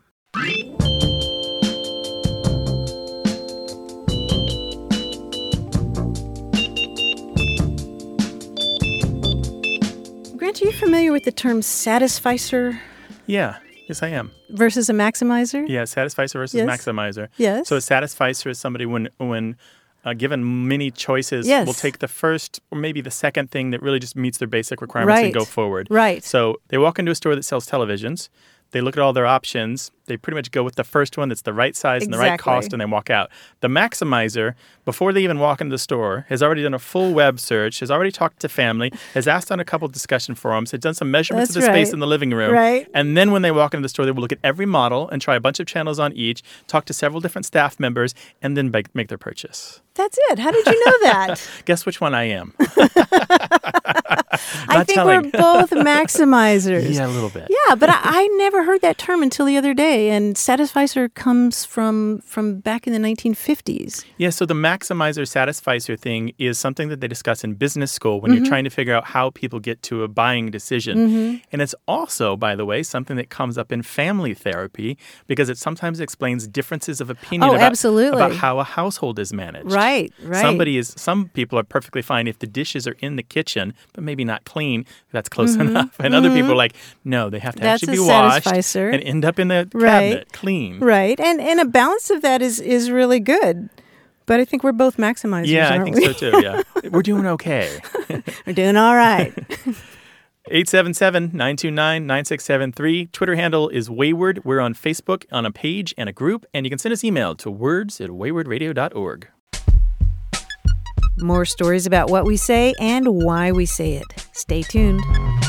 Grant, are you familiar with the term satisficer Yeah. Yes, I am. versus a maximizer? Yeah, satisficer versus Yes. maximizer. Yes. So a satisficer is somebody when when uh, given many choices Yes. will take the first or maybe the second thing that really just meets their basic requirements and Right. go forward. Right. So they walk into a store that sells televisions. They look at all their options. They pretty much go with the first one that's the right size and the right Exactly. cost, and they walk out. The maximizer, before they even walk into the store, has already done a full web search, has already talked to family, has asked on a couple discussion forums, has done some measurements That's of the space right. in the living room. Right. And then when they walk into the store, they will look at every model and try a bunch of channels on each, talk to several different staff members, and then make make their purchase. That's it. How did you know that? Guess which one I am? I Not think telling. we're both maximizers. Yeah, a little bit. Yeah, but I, I never heard that term until the other day. And satisficer comes from from back in the nineteen fifties. Yeah, so the maximizer satisficer thing is something that they discuss in business school when Mm-hmm. you're trying to figure out how people get to a buying decision. And it's also, by the way, something that comes up in family therapy because it sometimes explains differences of opinion Oh, about, absolutely. about how a household is managed. Right, right. Somebody is some people are perfectly fine if the dishes are in the kitchen, but maybe not clean. That's close enough. And other people are like, no, they have to Mm-hmm. That's actually a be washed satisficer. and end up in the Right. cabinet clean. Right. And and a balance of that is is really good. But I think we're both maximizers, Yeah, I aren't think we? so too. Yeah, we're doing okay. We're doing all right. eight seven seven, nine two nine, nine six seven three. Twitter handle is Wayward. We're on Facebook on a page and a group, and you can send us email to words at wayward radio dot org. More stories about what we say and why we say it. Stay tuned.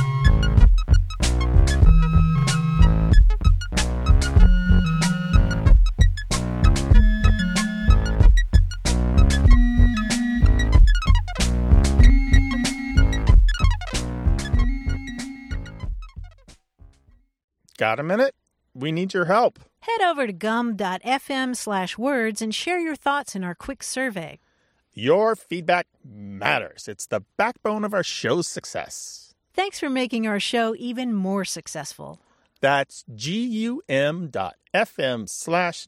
Got a minute? We need your help. Head over to gum.fm slash words and share your thoughts in our quick survey. Your feedback matters. It's the backbone of our show's success. Thanks for making our show even more successful. That's G-U-M dot F-M slash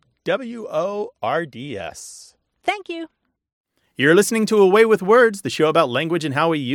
W-O-R-D-S. Thank you. You're listening to Away with Words, the show about language and how we use it.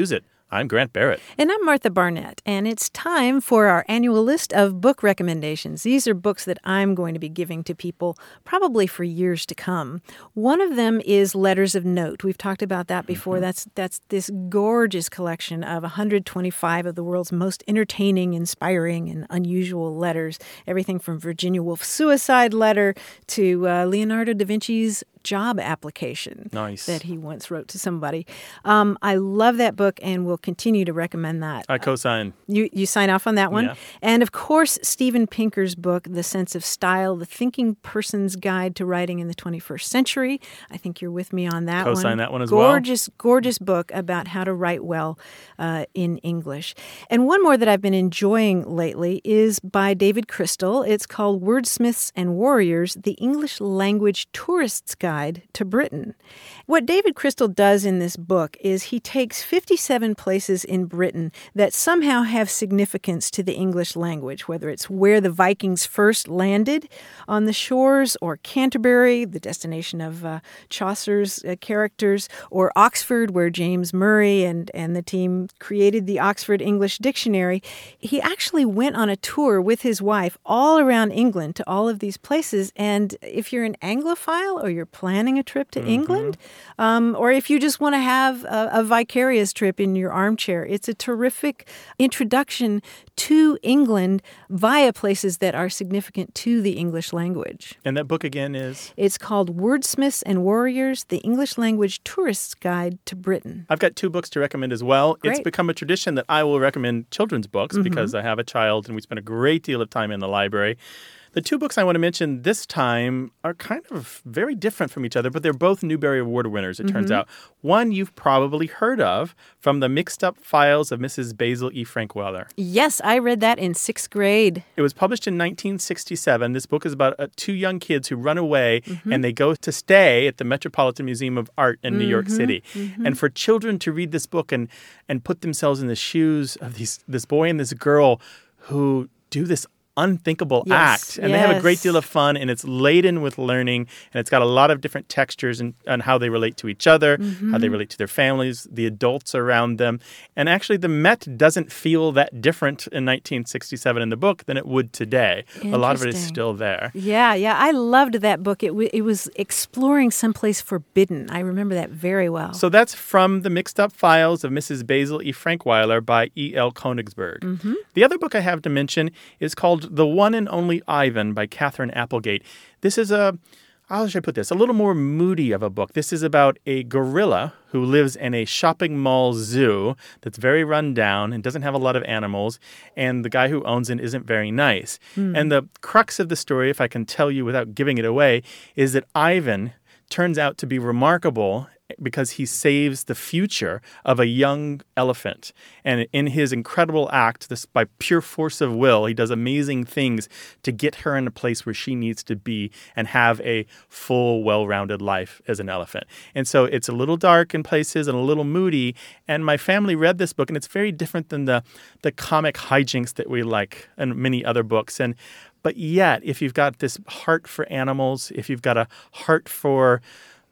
I'm Grant Barrett. And I'm Martha Barnett, and it's time for our annual list of book recommendations. These are books that I'm going to be giving to people probably for years to come. One of them is Letters of Note. We've talked about that before. Mm-hmm. That's that's this gorgeous collection of one hundred twenty-five of the world's most entertaining, inspiring, and unusual letters. Everything from Virginia Woolf's suicide letter to uh, Leonardo da Vinci's job application nice. that he once wrote to somebody. Um, I love that book and will continue to recommend that. I co-sign. You you sign off on that one? Yeah. And of course, Steven Pinker's book, The Sense of Style, The Thinking Person's Guide to Writing in the twenty-first Century. I think you're with me on that co-sign one. Co-sign that one as gorgeous, well. Gorgeous, gorgeous book about how to write well uh, in English. And one more that I've been enjoying lately is by David Crystal. It's called Wordsmiths and Warriors, The English Language Tourist's Guide to Britain. What David Crystal does in this book is he takes fifty-seven places in Britain that somehow have significance to the English language, whether it's where the Vikings first landed on the shores, or Canterbury, the destination of uh, Chaucer's uh, characters, or Oxford, where James Murray and, and the team created the Oxford English Dictionary. He actually went on a tour with his wife all around England to all of these places, and if you're an Anglophile or you're planning a trip to mm-hmm. England, um, or if you just want to have a, a vicarious trip in your armchair, it's a terrific introduction to England via places that are significant to the English language. And that book again is? It's called Wordsmiths and Warriors, The English Language Tourist's Guide to Britain. I've got two books to recommend as well. Great. It's become a tradition that I will recommend children's books mm-hmm. because I have a child and we spend a great deal of time in the library. The two books I want to mention this time are kind of very different from each other, but they're both Newbery Award winners, it mm-hmm. turns out. One you've probably heard of from the Mixed Up Files of Missus Basil E. Frankweiler. Yes, I read that in sixth grade. It was published in nineteen sixty-seven. This book is about uh, two young kids who run away mm-hmm. and they go to stay at the Metropolitan Museum of Art in mm-hmm. New York City. Mm-hmm. And for children to read this book and, and put themselves in the shoes of these this boy and this girl who do this unthinkable yes, act. And yes. they have a great deal of fun, and it's laden with learning, and it's got a lot of different textures and, and how they relate to each other, mm-hmm. how they relate to their families, the adults around them. And actually, the Met doesn't feel that different in nineteen sixty-seven in the book than it would today. A lot of it is still there. Yeah, yeah. I loved that book. It, w- it was exploring someplace forbidden. I remember that very well. So that's from the Mixed Up Files of Missus Basil E. Frankweiler by E L Konigsberg. Mm-hmm. The other book I have to mention is called The One and Only Ivan by Katherine Applegate. This is a, how should I put this, a little more moody of a book. This is about a gorilla who lives in a shopping mall zoo that's very run down and doesn't have a lot of animals, and the guy who owns it isn't very nice. Mm. And the crux of the story, if I can tell you without giving it away, is that Ivan turns out to be remarkable because he saves the future of a young elephant. And in his incredible act, this by pure force of will, he does amazing things to get her in a place where she needs to be and have a full, well-rounded life as an elephant. And so it's a little dark in places and a little moody. And my family read this book, and it's very different than the, the comic hijinks that we like in many other books. And but yet, if you've got this heart for animals, if you've got a heart for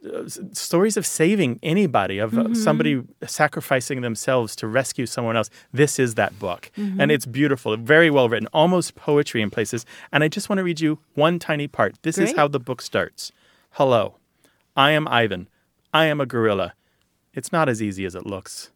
stories of saving anybody, of mm-hmm. somebody sacrificing themselves to rescue someone else, this is that book. Mm-hmm. And it's beautiful, very well written, almost poetry in places. And I just want to read you one tiny part. This Great. Is how the book starts. Hello, I am Ivan. I am a gorilla. It's not as easy as it looks.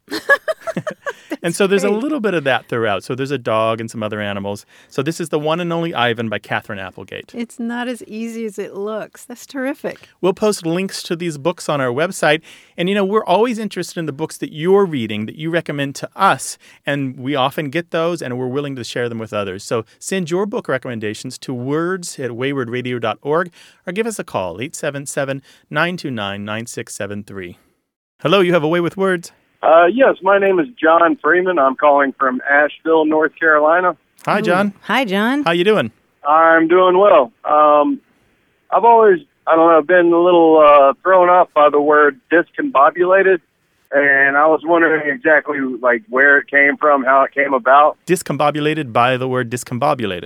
And so there's great. A little bit of that throughout. So there's a dog and some other animals. So this is The One and Only Ivan by Katherine Applegate. It's not as easy as it looks. That's terrific. We'll post links to these books on our website. And, you know, we're always interested in the books that you're reading, that you recommend to us. And we often get those, and we're willing to share them with others. So send your book recommendations to words at wayward radio dot org or give us a call, eight seven seven, nine two nine, nine six seven three. Hello, you have A Way with Words. Uh, yes, my name is John Freeman. I'm calling from Asheville, North Carolina. Hi, John. Ooh. Hi, John. How you doing? I'm doing well. Um, I've always, I don't know, been a little uh, thrown off by the word discombobulated, and I was wondering exactly like where it came from, how it came about. Discombobulated by the word discombobulated.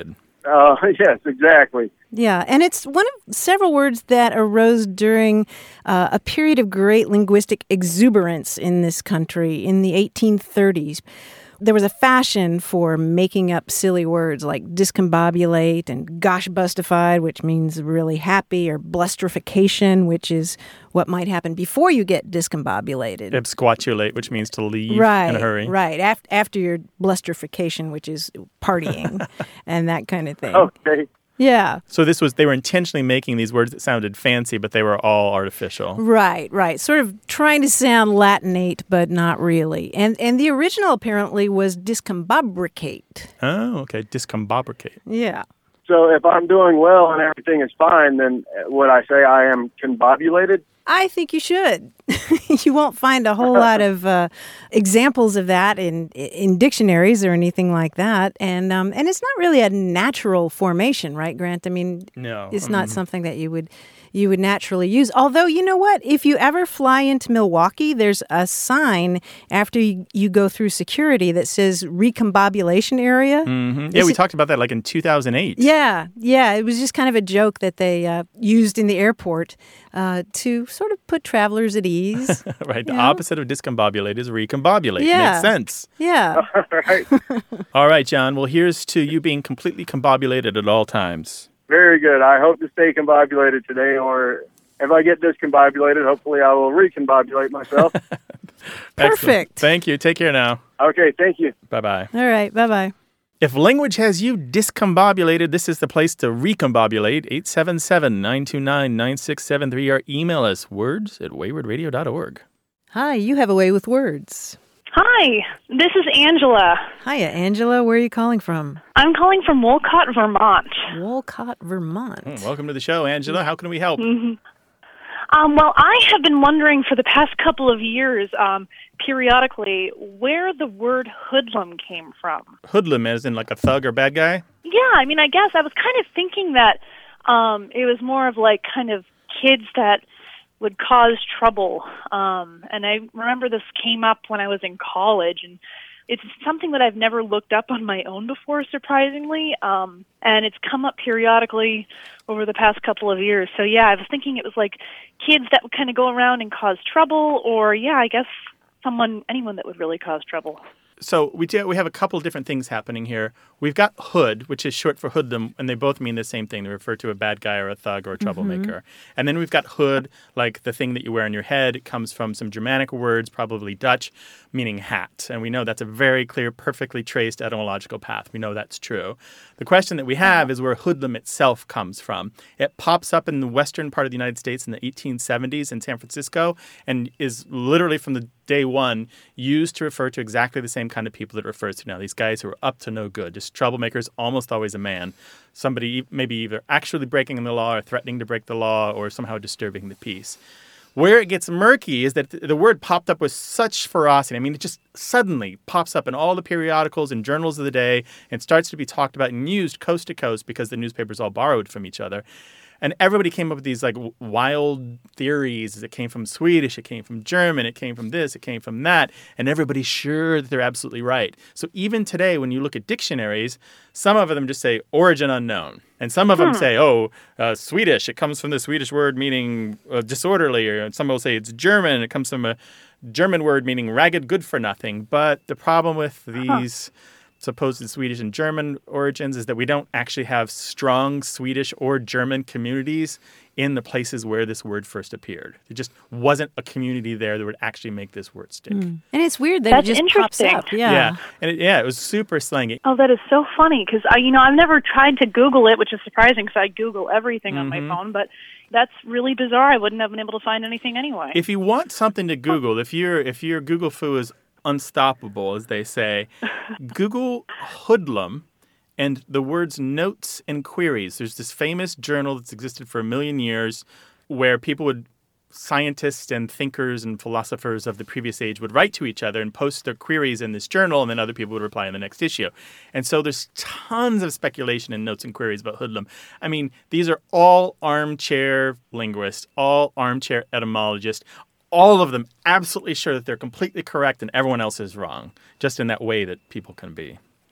Uh, yes, exactly. Yeah, and it's one of several words that arose during uh, a period of great linguistic exuberance in this country in the eighteen thirties. There was a fashion for making up silly words like discombobulate and gosh bustified, which means really happy, or blustrification, which is what might happen before you get discombobulated. Absquatulate, which means to leave right, in a hurry. Right, after, after your blustrification, which is partying and that kind of thing. Okay. Yeah. So this was, they were intentionally making these words that sounded fancy, but they were all artificial. Right, right. Sort of trying to sound Latinate, but not really. And and the original apparently was discombobricate. Oh, okay. Discombobricate. Yeah. So if I'm doing well and everything is fine, then would I say I am combobulated? I think you should. You won't find a whole lot of uh, examples of that in in dictionaries or anything like that, and um, and it's not really a natural formation, right, Grant? I mean, no, it's not mm-hmm. something that you would you would naturally use. Although, you know what? If you ever fly into Milwaukee, there's a sign after you, you go through security that says recombobulation area. Mm-hmm. Yeah, we it, talked about that like in two thousand eight. Yeah, yeah. It was just kind of a joke that they uh, used in the airport uh, to sort of put travelers at ease. Right. The know? opposite of discombobulate is recombobulate. Yeah. Makes sense. Yeah. All right. All right, John. Well, here's to you being completely combobulated at all times. Very good. I hope to stay combobulated today, or if I get discombobulated, hopefully I will recombobulate myself. Perfect. Thank you. Take care now. Okay, thank you. Bye-bye. All right, bye-bye. If language has you discombobulated, this is the place to recombobulate. eight seven seven, nine two nine, nine six seven three or email us words at wayward radio dot org. Hi, you have a way with words. Hi, this is Angela. Hiya, Angela. Where are you calling from? I'm calling from Wolcott, Vermont. Wolcott, Vermont. Mm, welcome to the show, Angela. How can we help? Mm-hmm. Um, well, I have been wondering for the past couple of years, um, periodically, where the word hoodlum came from. Hoodlum as in like a thug or bad guy? Yeah, I mean, I guess I was kind of thinking that um, it was more of like kind of kids that would cause trouble. Um, and I remember this came up when I was in college, and it's something that I've never looked up on my own before, surprisingly, um, and it's come up periodically over the past couple of years. So, yeah, I was thinking it was like kids that would kind of go around and cause trouble, or, yeah, I guess someone, anyone that would really cause trouble. So we do, we have a couple different things happening here. We've got hood, which is short for hoodlum, and they both mean the same thing. They refer to a bad guy or a thug or a troublemaker. Mm-hmm. And then we've got hood, like the thing that you wear on your head. It comes from some Germanic words, probably Dutch, meaning hat. And we know that's a very clear, perfectly traced etymological path. We know that's true. The question that we have is where hoodlum itself comes from. It pops up in the western part of the United States in the eighteen seventies in San Francisco and is literally from the day one used to refer to exactly the same kind of people that it refers to now. These guys who are up to no good, just troublemakers, almost always a man. Somebody maybe either actually breaking the law or threatening to break the law or somehow disturbing the peace. Where it gets murky is that the word popped up with such ferocity. I mean, it just suddenly pops up in all the periodicals and journals of the day and starts to be talked about and used coast to coast because the newspapers all borrowed from each other. And everybody came up with these like wild theories. It came from Swedish, it came from German, it came from this, it came from that. And everybody's sure that they're absolutely right. So even today, when you look at dictionaries, some of them just say origin unknown. And some of hmm. them say, oh, uh, Swedish, it comes from the Swedish word meaning uh, disorderly. Or some will say it's German, it comes from a German word meaning ragged, good for nothing. But the problem with these... Huh. supposed Swedish and German origins is that we don't actually have strong Swedish or German communities in the places where this word first appeared. There just wasn't a community there that would actually make this word stick. Mm. And it's weird that That's it just pops up. Yeah, yeah, and it, yeah, it was super slangy. Oh, that is so funny because I, you know, I've never tried to Google it, which is surprising because I Google everything mm-hmm. on my phone, but. That's really bizarre. I wouldn't have been able to find anything anyway. If you want something to Google, if your if your Google foo is unstoppable, as they say, Google hoodlum and the words notes and queries. There's this famous journal that's existed for a million years where people would, scientists and thinkers and philosophers of the previous age would write to each other and post their queries in this journal, and then other people would reply in the next issue. And so there's tons of speculation in notes and queries about hoodlum. I mean, these are all armchair linguists, all armchair etymologists, all of them absolutely sure that they're completely correct and everyone else is wrong, just in that way that people can be.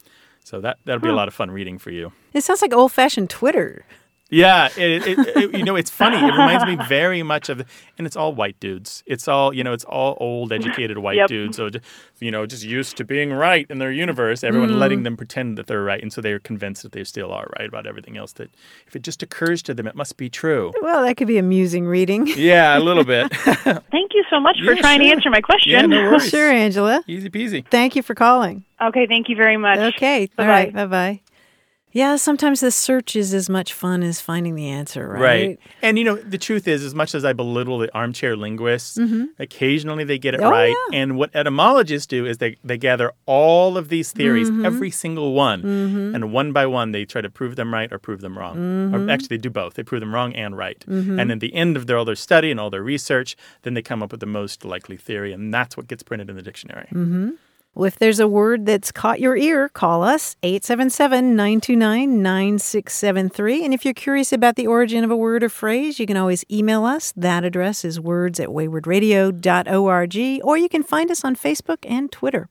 So that, that'll be a lot of fun reading for you. It sounds like old-fashioned Twitter. Yeah, it, it, it, you know, it's funny. It reminds me very much of, and it's all white dudes. It's all, you know, it's all old, educated white Yep. dudes. So, you know, just used to being right in their universe. Everyone mm. letting them pretend that they're right, and so they're convinced that they still are right about everything else. That if it just occurs to them, it must be true. Well, that could be amusing reading. Yeah, a little bit. Thank you so much for Yeah, trying sure. to answer my question. Yeah, no worries. Sure, Angela. Easy peasy. Thank you for calling. Okay, thank you very much. Okay. Bye-bye. All right. Bye-bye. Yeah, sometimes the search is as much fun as finding the answer, right? Right. And, you know, the truth is, as much as I belittle the armchair linguists, mm-hmm. occasionally they get it oh, right. Yeah. And what etymologists do is they, they gather all of these theories, mm-hmm. every single one, mm-hmm. and one by one they try to prove them right or prove them wrong. Mm-hmm. Or actually, they do both. They prove them wrong and right. Mm-hmm. And at the end of their, all their study and all their research, then they come up with the most likely theory, and that's what gets printed in the dictionary. Mm-hmm. Well, if there's a word that's caught your ear, call us, eight seven seven, nine two nine, nine six seven three. And if you're curious about the origin of a word or phrase, you can always email us. That address is words at wayward radio dot org, or you can find us on Facebook and Twitter.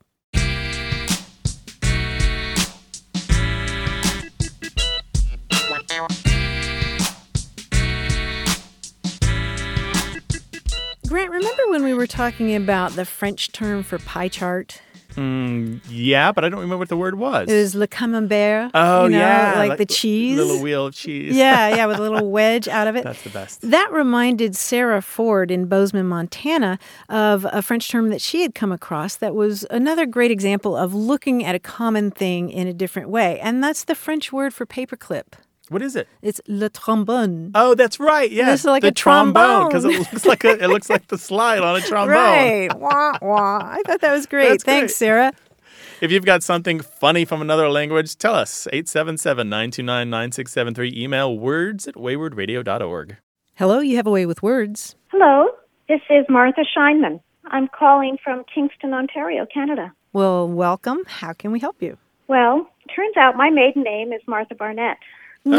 Grant, remember when we were talking about the French term for pie chart? Mm, yeah, but I don't remember what the word was. It was le camembert. Oh, you know, yeah. Like, like the cheese. Little wheel of cheese. Yeah, yeah, with a little wedge out of it. That's the best. That reminded Sarah Ford in Bozeman, Montana, of a French term that she had come across that was another great example of looking at a common thing in a different way. And that's the French word for paperclip. What is it? It's le trombone. Oh, that's right. Yeah, It's like the a trombone. because it looks like a, it looks like the slide on a trombone. Right. Wah, wah. I thought that was great. That's Thanks, great. Sarah. If you've got something funny from another language, tell us. eight seven seven, nine two nine, nine six seven three. Email words at wayward radio dot org. Hello, you have a way with words. Hello, this is Martha Scheinman. I'm calling from Kingston, Ontario, Canada. Well, welcome. How can we help you? Well, turns out my maiden name is Martha Barnett. No.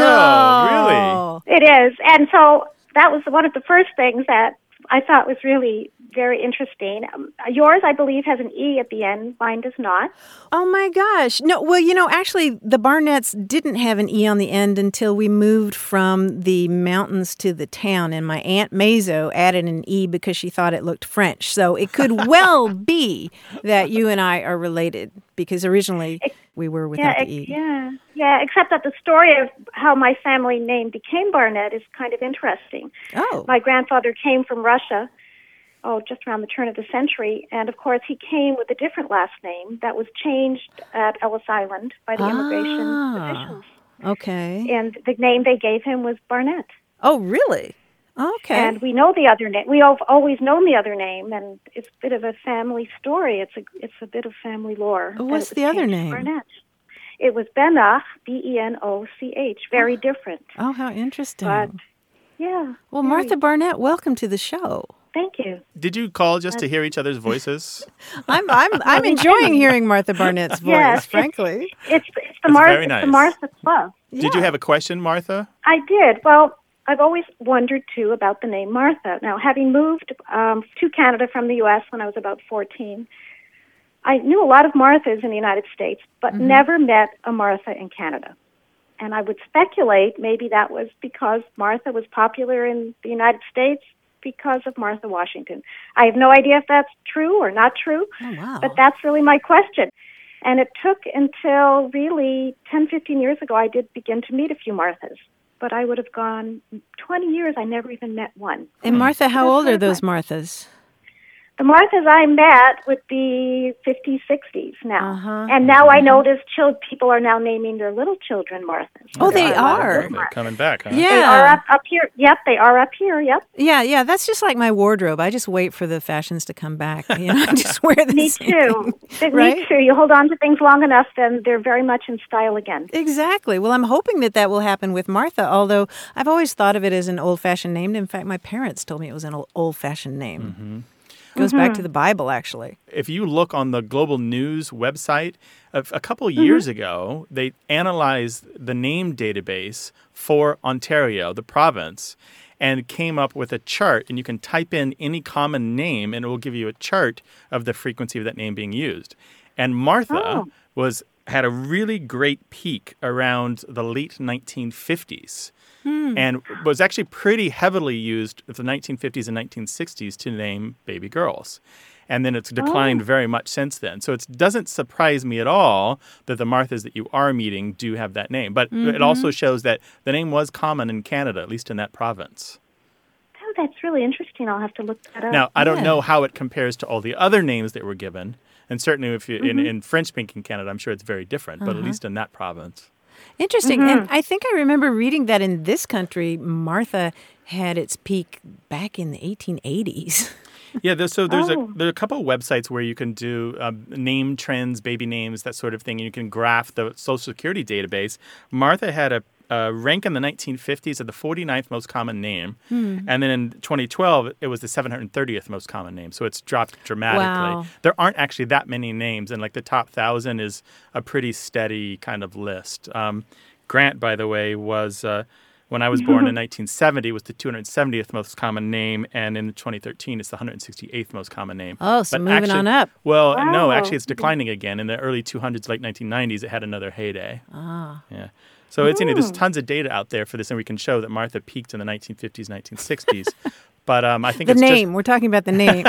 Oh, It is. And so that was one of the first things that I thought was really very interesting. Um, yours, I believe, has an E at the end. Mine does not. Oh, my gosh. No, well, you know, actually, the Barnetts didn't have an E on the end until we moved from the mountains to the town, and my Aunt Mazo added an E because she thought it looked French. So it could well be that you and I are related, because originally we were without yeah, the E. Yeah, yeah, except that the story of how my family name became Barnett is kind of interesting. Oh. My grandfather came from Russia, oh, just around the turn of the century, and of course he came with a different last name that was changed at Ellis Island by the immigration Ah. officials. Okay. And the name they gave him was Barnett. Oh, really? Okay. And we know the other name. We have always known the other name, and it's a bit of a family story. It's a it's a bit of family lore. Oh, that what's it was the other changed to name? Barnett. It was Benach, B E N O C H. Very Oh. different. Oh, how interesting. But yeah. well, very- Martha Barnett, welcome to the show. Thank you. Did you call just to hear each other's voices? I'm I'm I'm enjoying hearing Martha Barnett's voice, Yes, it's- frankly. It's it's the That's Martha very it's nice. the Martha Club. Did you have a question, Martha? I did. Well, I've always wondered, too, about the name Martha. Now, having moved um, to Canada from the U S when I was about fourteen, I knew a lot of Marthas in the United States, but Mm-hmm. never met a Martha in Canada. And I would speculate maybe that was because Martha was popular in the United States because of Martha Washington. I have no idea if that's true or not true, Oh, wow. but that's really my question. And it took until really ten, fifteen years ago I did begin to meet a few Marthas. But I would have gone twenty years, I never even met one. And Martha, how That's old are right. those Marthas? The Marthas I met would be fifties, sixties now. Uh-huh. And now I notice chil- people are now naming their little children Marthas. Oh, they There a lot of are. them. They're coming back, huh? Yeah. They are up, up here. Yep, they are up here. Yep. Yeah, yeah, that's just like my wardrobe. I just wait for the fashions to come back. You know, I just wear the Me same too. thing. Me Right? too. You hold on to things long enough, then they're very much in style again. Exactly. Well, I'm hoping that that will happen with Martha, although I've always thought of it as an old-fashioned name. In fact, my parents told me it was an old- old-fashioned name. Mm-hmm. Goes back to the Bible, actually. If you look on the Global News website, a, a couple years ago, they analyzed the name database for Ontario, the province, and came up with a chart. And you can type in any common name, and it will give you a chart of the frequency of that name being used. And Martha Oh. was had a really great peak around the late nineteen fifties. Hmm. And was actually pretty heavily used in the nineteen fifties and nineteen sixties to name baby girls. And then it's declined Oh. very much since then. So it doesn't surprise me at all that the Marthas that you are meeting do have that name. But Mhm. it also shows that the name was common in Canada, at least in that province. Oh, that's really interesting. I'll have to look that up. Now, I don't Yeah. know how it compares to all the other names that were given. And certainly if you, in, Mhm. in French-speaking Canada, I'm sure it's very different. But at Uh-huh. least in that province. Interesting. Mhm. And I think I remember reading that in this country, Martha had its peak back in the eighteen eighties. Yeah, there's, so there's Oh. a there are a couple of websites where you can do um, name trends, baby names, that sort of thing, and you can graph the Social Security database. Martha had a, a rank in the nineteen fifties of the forty-ninth most common name, Hmm. and then in twenty twelve it was the seven hundred thirtieth most common name. So it's dropped dramatically. Wow. There aren't actually that many names, and like the top thousand is a pretty steady kind of list. Um, Grant, by the way, was. Uh, When I was born in nineteen seventy, was the two hundred seventieth most common name, and in twenty thirteen, it's the one hundred sixty-eighth most common name. Oh, so But moving actually- on up. Well, no, Wow. actually, it's declining again. In the early two hundreds, late nineteen nineties, it had another heyday. Ah. Yeah. So it's, you know, there's Hmm. tons of data out there for this, and we can show that Martha peaked in the nineteen fifties, nineteen sixties. But um, I think The it's name. We're talking about the name.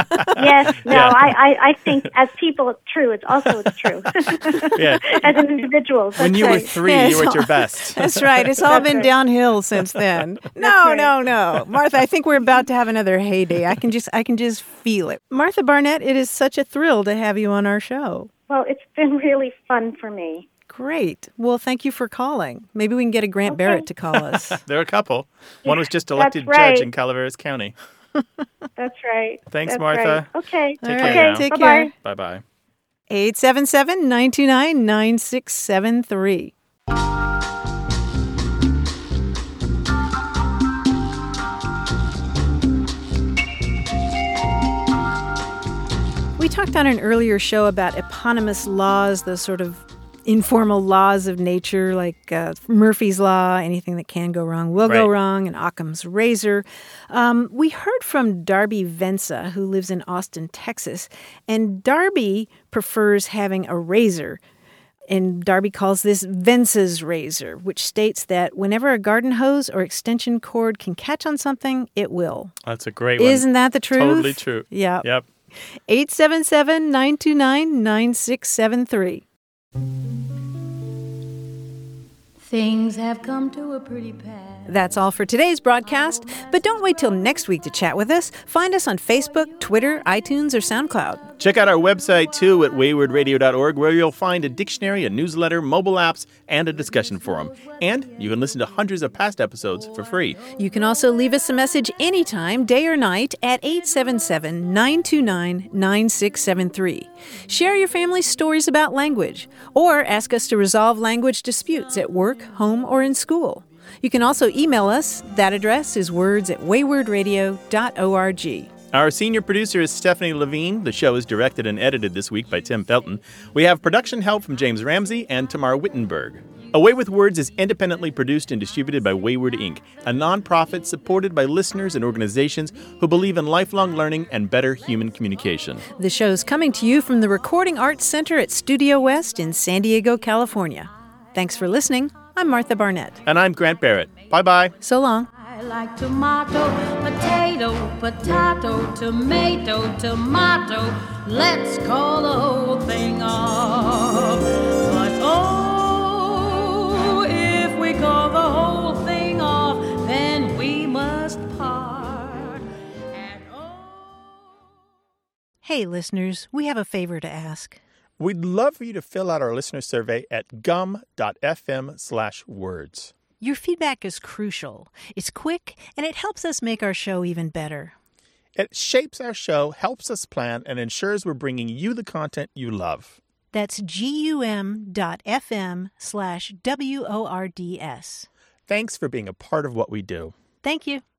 Yes, no, Yeah. I, I, I think as people, it's true. It's also it's true. just, yeah. As individuals, When that's you were right. three, Yeah, you were at it's your all- best. That's right. It's all That's been right. downhill since then. No, right. no, no. Martha, I think we're about to have another heyday. I can just I can just feel it. Martha Barnett, it is such a thrill to have you on our show. Well, it's been really fun for me. Great. Well, thank you for calling. Maybe we can get a Grant Okay. Barrett to call us. There are a couple. One was just That's elected right. judge in Calaveras County. That's right. Thanks, That's Martha. right. Okay. Take All care right. now. Take Bye-bye. care. Bye-bye. eight seven seven, nine two nine, nine six seven three. We talked on an earlier show about eponymous laws, those sort of informal laws of nature, like uh, Murphy's Law, anything that can go wrong will go Right. wrong, and Occam's razor. Um, we heard from Darby Venza, who lives in Austin, Texas, and Darby prefers having a razor. And Darby calls this Venza's razor, which states that whenever a garden hose or extension cord can catch on something, it will. That's a great one. Isn't that the truth? Totally true. Yeah. Yep. eight seven seven, nine two nine, nine six seven three. Things have come to a pretty pass. That's all for today's broadcast, but don't wait till next week to chat with us. Find us on Facebook, Twitter, iTunes, or SoundCloud. Check out our website, too, at wayward radio dot org, where you'll find a dictionary, a newsletter, mobile apps, and a discussion forum. And you can listen to hundreds of past episodes for free. You can also leave us a message anytime, day or night, at eight seven seven, nine two nine, nine six seven three. Share your family's stories about language, or ask us to resolve language disputes at work, home, or in school. You can also email us. That address is words at wayward radio dot org. Our senior producer is Stephanie Levine. The show is directed and edited this week by Tim Felton. We have production help from James Ramsey and Tamar Wittenberg. Away with Words is independently produced and distributed by Wayward Incorporated, a nonprofit supported by listeners and organizations who believe in lifelong learning and better human communication. The show's coming to you from the Recording Arts Center at Studio West in San Diego, California. Thanks for listening. I'm Martha Barnett. And I'm Grant Barrett. Bye-bye. So long. I like tomato, potato, potato, tomato, tomato. Let's call the whole thing off. But oh, if we call the whole thing off, then we must part. And oh. Hey, listeners, we have a favor to ask. We'd love for you to fill out our listener survey at gum.fm slash words. Your feedback is crucial. It's quick, and it helps us make our show even better. It shapes our show, helps us plan, and ensures we're bringing you the content you love. That's gum.fm slash W O R D S. Thanks for being a part of what we do. Thank you.